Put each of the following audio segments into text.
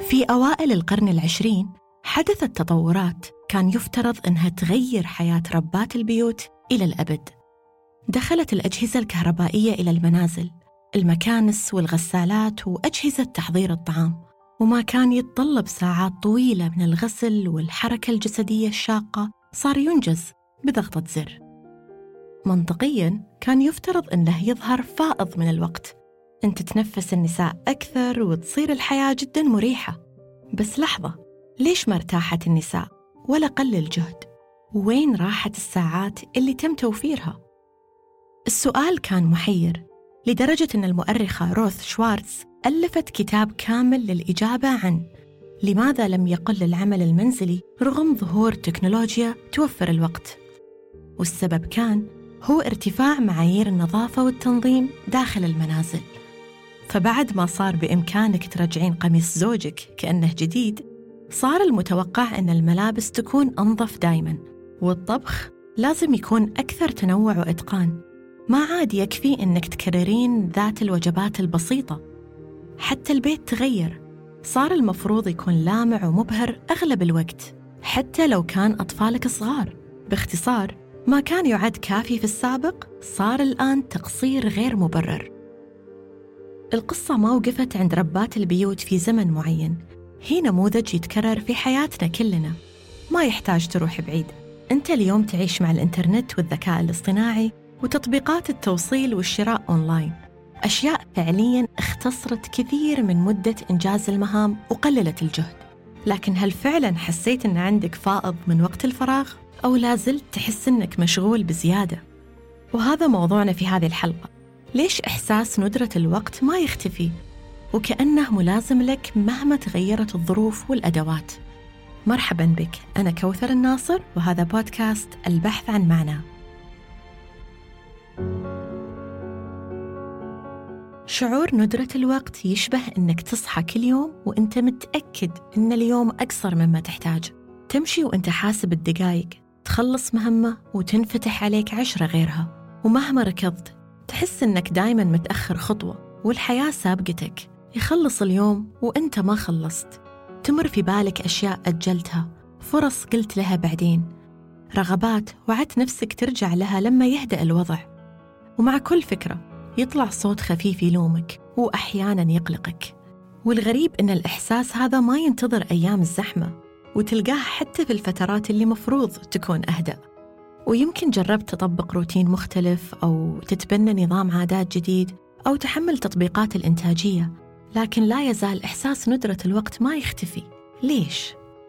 في أوائل القرن العشرين حدثت تطورات كان يفترض أنها تغير حياة ربات البيوت إلى الأبد. دخلت الأجهزة الكهربائية إلى المنازل، المكانس والغسالات وأجهزة تحضير الطعام، وما كان يتطلب ساعات طويلة من الغسل والحركة الجسدية الشاقة صار ينجز بضغطة زر. منطقياً كان يفترض أنه يظهر فائض من الوقت، أن تتنفس النساء أكثر وتصير الحياة جداً مريحة. بس لحظة، ليش ما ارتاحت النساء ولا قل الجهد؟ وين راحت الساعات اللي تم توفيرها؟ السؤال كان محير لدرجة أن المؤرخة روث شوارتز ألفت كتاب كامل للإجابة عن لماذا لم يقل العمل المنزلي رغم ظهور تكنولوجيا توفر الوقت. والسبب كان هو ارتفاع معايير النظافة والتنظيم داخل المنازل. فبعد ما صار بإمكانك ترجعين قميص زوجك كأنه جديد، صار المتوقع أن الملابس تكون أنظف دايماً، والطبخ لازم يكون أكثر تنوع وإتقان. ما عاد يكفي أنك تكررين ذات الوجبات البسيطة. حتى البيت تغير، صار المفروض يكون لامع ومبهر أغلب الوقت حتى لو كان أطفالك صغار. باختصار، ما كان يعد كافي في السابق صار الآن تقصير غير مبرر. القصة ما وقفت عند ربات البيوت في زمن معين، هي نموذج يتكرر في حياتنا كلنا. ما يحتاج تروح بعيد، أنت اليوم تعيش مع الإنترنت والذكاء الاصطناعي وتطبيقات التوصيل والشراء أونلاين، أشياء فعلياً اختصرت كثير من مدة إنجاز المهام وقللت الجهد. لكن هل فعلاً حسيت أن عندك فائض من وقت الفراغ؟ أو لازلت تحس أنك مشغول بزيادة؟ وهذا موضوعنا في هذه الحلقة. ليش إحساس ندرة الوقت ما يختفي وكأنه ملازم لك مهما تغيرت الظروف والأدوات؟ مرحباً بك، أنا كوثر الناصر وهذا بودكاست البحث عن معنى. شعور ندرة الوقت يشبه أنك تصحى كل يوم وأنت متأكد أن اليوم أقصر مما تحتاج. تمشي وأنت حاسب الدقايق، تخلص مهمة وتنفتح عليك 10 غيرها، ومهما ركضت تحس أنك دايماً متأخر خطوة والحياة سابقتك. يخلص اليوم وأنت ما خلصت. تمر في بالك أشياء أجلتها، فرص قلت لها بعدين، رغبات وعدت نفسك ترجع لها لما يهدأ الوضع. ومع كل فكرة يطلع صوت خفيف يلومك وأحياناً يقلقك. والغريب إن الإحساس هذا ما ينتظر أيام الزحمة، وتلقاه حتى في الفترات اللي مفروض تكون أهدأ. ويمكن جربت تطبق روتين مختلف أو تتبنى نظام عادات جديد أو تحمل تطبيقات الإنتاجية، لكن لا يزال إحساس ندرة الوقت ما يختفي. ليش؟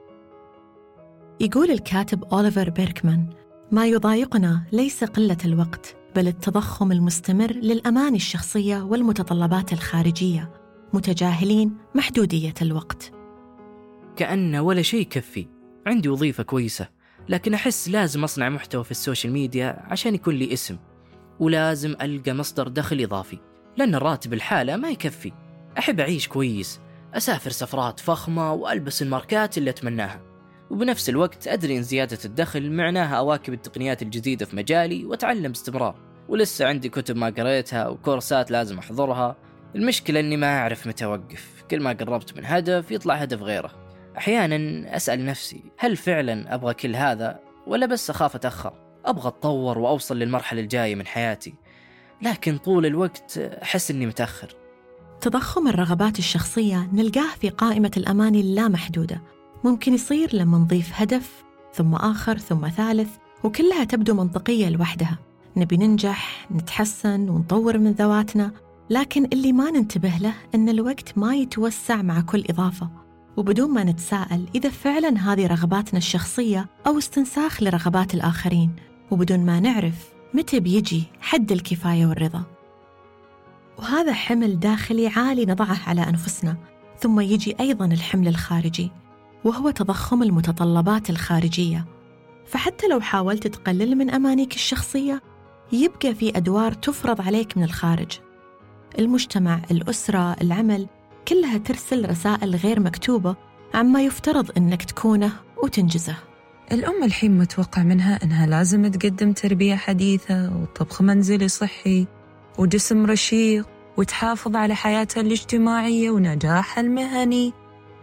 يقول الكاتب أوليفر بيركمان: ما يضايقنا ليس قلة الوقت، بل التضخم المستمر للأماني الشخصية والمتطلبات الخارجية، متجاهلين محدودية الوقت. كأن ولا شيء يكفي. عندي وظيفة كويسة، لكن أحس لازم أصنع محتوى في السوشيال ميديا عشان يكون لي اسم، ولازم ألقى مصدر دخل إضافي، لأن الراتب الحالة ما يكفي. أحب أعيش كويس، أسافر سفرات فخمة وألبس الماركات اللي أتمناها، وبنفس الوقت أدري إن زيادة الدخل معناها أواكب التقنيات الجديدة في مجالي وأتعلم باستمرار. ولسه عندي كتب ما قريتها وكورسات لازم أحضرها. المشكلة أني ما أعرف متى أوقف، كل ما قربت من هدف يطلع هدف غيره. أحيانا أسأل نفسي، هل فعلا أبغى كل هذا ولا بس أخاف أتأخر؟ أبغى أتطور وأوصل للمرحلة الجاية من حياتي، لكن طول الوقت أحس أني متأخر. تضخم الرغبات الشخصية نلقاه في قائمة الأماني اللامحدودة. ممكن يصير لما نضيف هدف ثم آخر ثم ثالث، وكلها تبدو منطقية لوحدها. نبي ننجح، نتحسن ونطور من ذواتنا، لكن اللي ما ننتبه له أن الوقت ما يتوسع مع كل إضافة، وبدون ما نتساءل إذا فعلا هذه رغباتنا الشخصية أو استنساخ لرغبات الآخرين، وبدون ما نعرف متى بيجي حد الكفاية والرضا. وهذا حمل داخلي عالي نضعه على أنفسنا. ثم يجي أيضا الحمل الخارجي، وهو تضخم المتطلبات الخارجية. فحتى لو حاولت تقلل من أمانيك الشخصية، يبقى في أدوار تفرض عليك من الخارج. المجتمع، الأسرة، العمل، كلها ترسل رسائل غير مكتوبة عما يفترض أنك تكونه وتنجزه. الأم الحين متوقع منها أنها لازم تقدم تربية حديثة وطبخ منزلي صحي وجسم رشيق، وتحافظ على حياتها الاجتماعية ونجاحها المهني.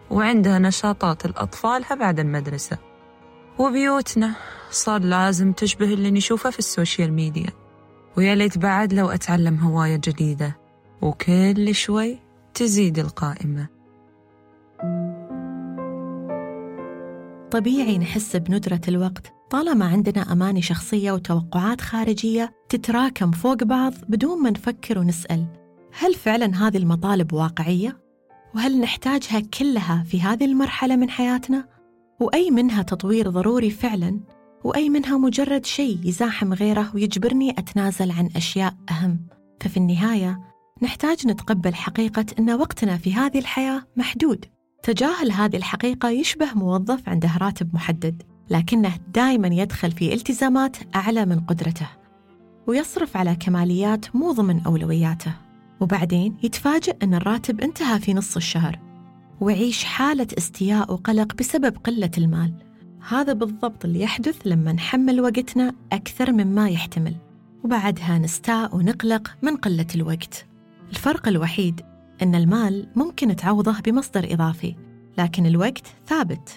وعندها نشاطات لأطفالها بعد المدرسة. وبيوتنا صار لازم تشبه اللي نشوفه في السوشيال ميديا. ويا ليت بعد لو أتعلم هواية جديدة، وكل شوي تزيد القائمة. طبيعي نحس بندرة الوقت طالما عندنا أماني شخصية وتوقعات خارجية تتراكم فوق بعض بدون ما نفكر ونسأل: هل فعلاً هذه المطالب واقعية؟ وهل نحتاجها كلها في هذه المرحلة من حياتنا؟ وأي منها تطوير ضروري فعلاً، وأي منها مجرد شيء يزاحم غيره ويجبرني أتنازل عن أشياء أهم؟ ففي النهاية نحتاج نتقبل حقيقة أن وقتنا في هذه الحياة محدود. تجاهل هذه الحقيقة يشبه موظف عنده راتب محدد، لكنه دائما يدخل في التزامات أعلى من قدرته، ويصرف على كماليات مو ضمن أولوياته، وبعدين يتفاجأ أن الراتب انتهى في نص الشهر، ويعيش حالة استياء وقلق بسبب قلة المال. هذا بالضبط اللي يحدث لما نحمل وقتنا أكثر مما يحتمل، وبعدها نستاء ونقلق من قلة الوقت. الفرق الوحيد أن المال ممكن تعوضه بمصدر إضافي، لكن الوقت ثابت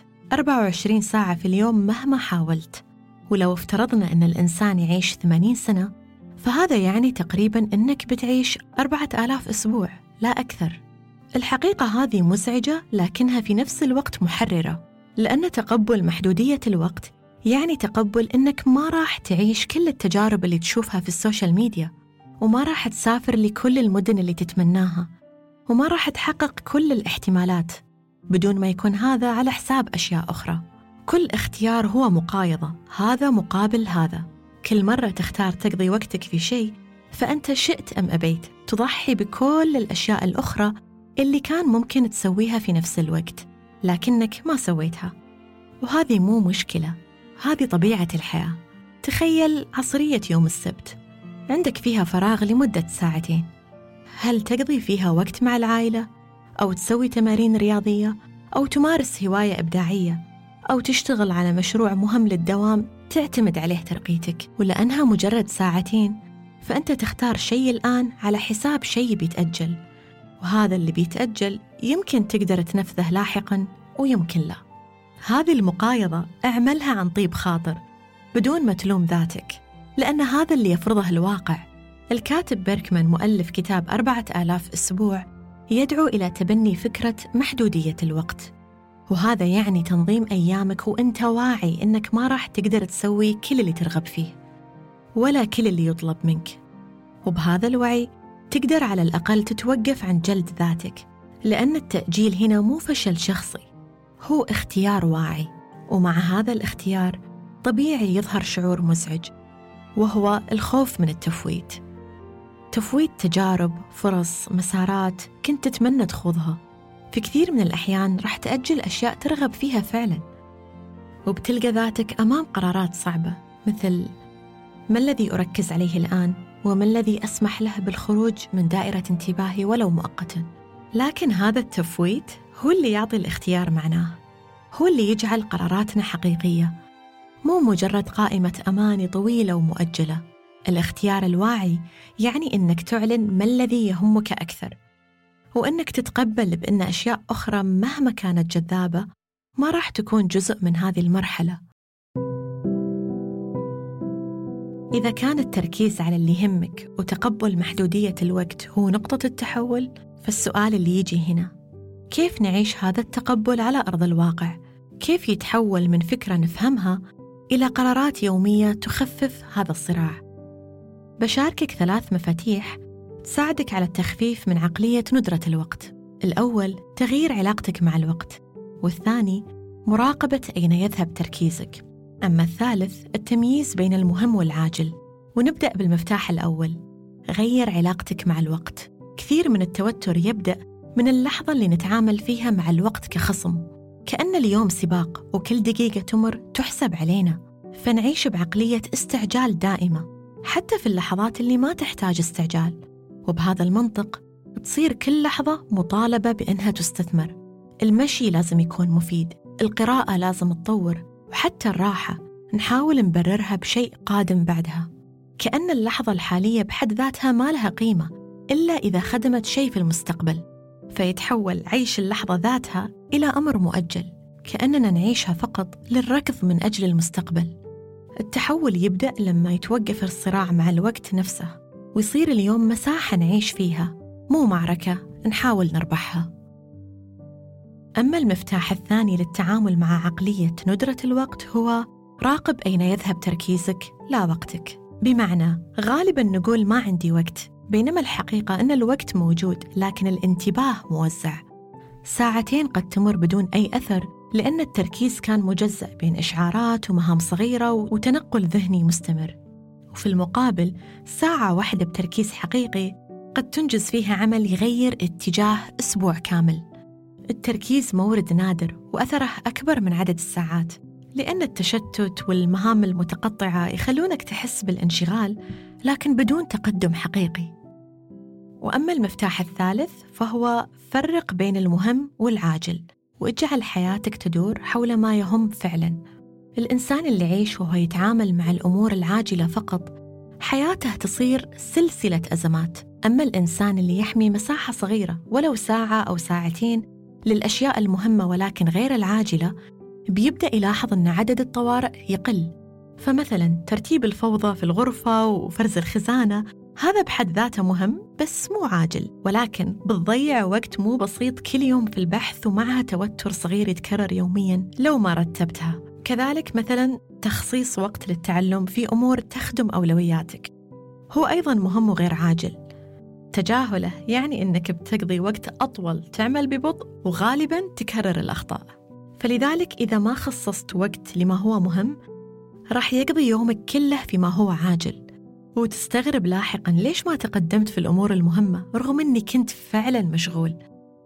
24 ساعة في اليوم مهما حاولت. ولو افترضنا أن الإنسان يعيش 80 سنة، فهذا يعني تقريباً أنك بتعيش 4000 أسبوع لا أكثر. الحقيقة هذه مزعجة لكنها في نفس الوقت محررة، لأن تقبل محدودية الوقت يعني تقبل أنك ما راح تعيش كل التجارب اللي تشوفها في السوشيال ميديا، وما راح تسافر لكل المدن اللي تتمناها، وما راح تحقق كل الاحتمالات بدون ما يكون هذا على حساب أشياء أخرى. كل اختيار هو مقايضة، هذا مقابل هذا. كل مرة تختار تقضي وقتك في شيء، فأنت شئت أم أبيت تضحي بكل الأشياء الأخرى اللي كان ممكن تسويها في نفس الوقت، لكنك ما سويتها. وهذه مو مشكلة، هذه طبيعة الحياة. تخيل عصرية يوم السبت، عندك فيها فراغ لمدة 2 ساعات، هل تقضي فيها وقت مع العائلة، أو تسوي تمارين رياضية، أو تمارس هواية إبداعية، أو تشتغل على مشروع مهم للدوام تعتمد عليه ترقيتك؟ ولأنها مجرد 2 ساعات فأنت تختار شيء الآن على حساب شيء بيتأجل، وهذا اللي بيتأجل يمكن تقدر تنفذه لاحقاً ويمكن لا. هذه المقايضة اعملها عن طيب خاطر بدون ما تلوم ذاتك، لأن هذا اللي يفرضه الواقع. الكاتب بيركمان مؤلف كتاب 4000 أسبوع يدعو إلى تبني فكرة محدودية الوقت، وهذا يعني تنظيم أيامك وأنت واعي أنك ما راح تقدر تسوي كل اللي ترغب فيه ولا كل اللي يطلب منك. وبهذا الوعي تقدر على الأقل تتوقف عن جلد ذاتك، لأن التأجيل هنا مو فشل شخصي، هو اختيار واعي. ومع هذا الاختيار طبيعي يظهر شعور مزعج، وهو الخوف من التفويت. تفويت تجارب، فرص، مسارات كنت تتمنى تخوضها. في كثير من الأحيان راح تأجل أشياء ترغب فيها فعلاً، وبتلقى ذاتك أمام قرارات صعبة، مثل: ما الذي أركز عليه الآن؟ وما الذي أسمح له بالخروج من دائرة انتباهي ولو مؤقتاً؟ لكن هذا التفويت هو اللي يعطي الاختيار معناه، هو اللي يجعل قراراتنا حقيقية، مو مجرد قائمة أماني طويلة ومؤجلة. الاختيار الواعي يعني إنك تعلن ما الذي يهمك أكثر، وإنك تتقبل بأن أشياء أخرى مهما كانت جذابة ما راح تكون جزء من هذه المرحلة. إذا كان التركيز على اللي يهمك وتقبل محدودية الوقت هو نقطة التحول، فالسؤال اللي يجي هنا: كيف نعيش هذا التقبل على أرض الواقع؟ كيف يتحول من فكرة نفهمها إلى قرارات يومية تخفف هذا الصراع؟ بشاركك 3 مفاتيح تساعدك على التخفيف من عقلية ندرة الوقت. الأول، تغيير علاقتك مع الوقت، والثاني، مراقبة أين يذهب تركيزك. أما الثالث، التمييز بين المهم والعاجل. ونبدأ بالمفتاح الأول، غير علاقتك مع الوقت. كثير من التوتر يبدأ من اللحظة اللي نتعامل فيها مع الوقت كخصم، كأن اليوم سباق وكل دقيقة تمر تحسب علينا، فنعيش بعقلية استعجال دائمة حتى في اللحظات اللي ما تحتاج استعجال. وبهذا المنطق تصير كل لحظة مطالبة بأنها تستثمر. المشي لازم يكون مفيد، القراءة لازم تطور، وحتى الراحة نحاول نبررها بشيء قادم بعدها، كأن اللحظة الحالية بحد ذاتها ما لها قيمة إلا إذا خدمت شيء في المستقبل. فيتحول عيش اللحظة ذاتها إلى أمر مؤجل، كأننا نعيشها فقط للركض من أجل المستقبل. التحول يبدأ لما يتوقف الصراع مع الوقت نفسه، ويصير اليوم مساحة نعيش فيها، مو معركة نحاول نربحها. أما المفتاح الثاني للتعامل مع عقلية ندرة الوقت هو راقب أين يذهب تركيزك لا وقتك. بمعنى غالباً نقول ما عندي وقت، بينما الحقيقة أن الوقت موجود لكن الانتباه موزع. ساعتين قد تمر بدون أي أثر لأن التركيز كان مجزأ بين إشعارات ومهام صغيرة وتنقل ذهني مستمر. وفي المقابل ساعة واحدة بتركيز حقيقي قد تنجز فيها عمل يغير اتجاه أسبوع كامل. التركيز مورد نادر وأثره أكبر من عدد الساعات، لأن التشتت والمهام المتقطعة يخلونك تحس بالانشغال لكن بدون تقدم حقيقي. وأما المفتاح الثالث فهو فرق بين المهم والعاجل، واجعل حياتك تدور حول ما يهم فعلاً. الإنسان اللي يعيش وهو يتعامل مع الأمور العاجلة فقط حياته تصير سلسلة أزمات. أما الإنسان اللي يحمي مساحة صغيرة ولو ساعة أو ساعتين للأشياء المهمة ولكن غير العاجلة، بيبدأ يلاحظ أن عدد الطوارئ يقل. فمثلاً ترتيب الفوضى في الغرفة وفرز الخزانة، هذا بحد ذاته مهم بس مو عاجل، ولكن بتضيع وقت مو بسيط كل يوم في البحث ومعها توتر صغير يتكرر يومياً لو ما رتبتها. كذلك مثلاً تخصيص وقت للتعلم في أمور تخدم أولوياتك هو أيضاً مهم وغير عاجل. تجاهله يعني أنك بتقضي وقت أطول، تعمل ببطء وغالباً تكرر الأخطاء. فلذلك إذا ما خصصت وقت لما هو مهم راح يقضي يومك كله فيما هو عاجل، وتستغرب لاحقاً ليش ما تقدمت في الأمور المهمة رغم أني كنت فعلاً مشغول.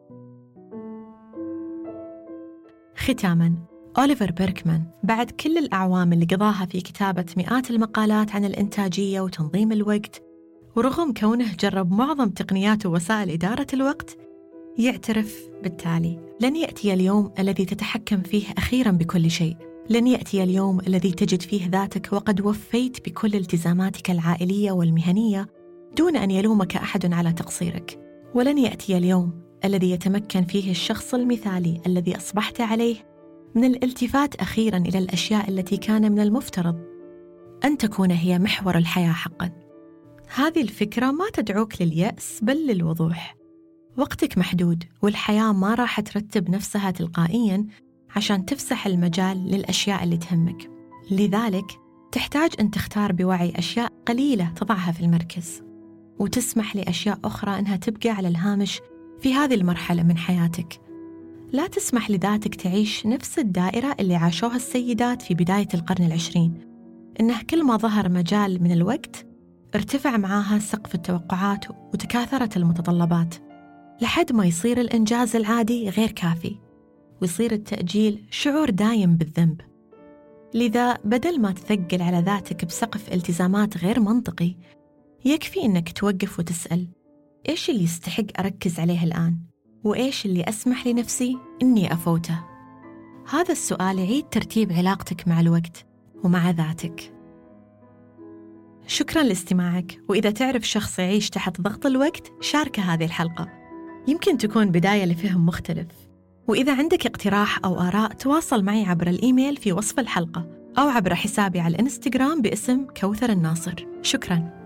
ختاماً، أوليفر بيركمان بعد كل الأعوام اللي قضاها في كتابة مئات المقالات عن الإنتاجية وتنظيم الوقت، ورغم كونه جرب معظم تقنيات ووسائل إدارة الوقت، يعترف بالتالي: لن يأتي اليوم الذي تتحكم فيه أخيراً بكل شيء. لن يأتي اليوم الذي تجد فيه ذاتك وقد وفيت بكل التزاماتك العائلية والمهنية دون أن يلومك أحد على تقصيرك. ولن يأتي اليوم الذي يتمكن فيه الشخص المثالي الذي أصبحت عليه من الالتفات أخيراً إلى الأشياء التي كان من المفترض أن تكون هي محور الحياة حقاً. هذه الفكرة ما تدعوك لليأس بل للوضوح. وقتك محدود والحياة ما راح ترتب نفسها تلقائياً عشان تفسح المجال للأشياء اللي تهمك. لذلك تحتاج أن تختار بوعي أشياء قليلة تضعها في المركز، وتسمح لأشياء أخرى أنها تبقى على الهامش في هذه المرحلة من حياتك. لا تسمح لذاتك تعيش نفس الدائرة اللي عاشوها السيدات في بداية القرن العشرين، إنه كل ما ظهر مجال من الوقت ارتفع معاها سقف التوقعات وتكاثرت المتطلبات لحد ما يصير الإنجاز العادي غير كافي، ويصير التأجيل شعور دايم بالذنب. لذا بدل ما تثقل على ذاتك بسقف التزامات غير منطقي، يكفي إنك توقف وتسأل: إيش اللي يستحق أركز عليه الآن؟ وإيش اللي أسمح لنفسي إني أفوته؟ هذا السؤال يعيد ترتيب علاقتك مع الوقت ومع ذاتك. شكراً لاستماعك، وإذا تعرف شخص يعيش تحت ضغط الوقت شارك هذه الحلقة، يمكن تكون بداية لفهم مختلف. وإذا عندك اقتراح أو آراء تواصل معي عبر الإيميل في وصف الحلقة أو عبر حسابي على الإنستغرام باسم كوثر الناصر. شكراً.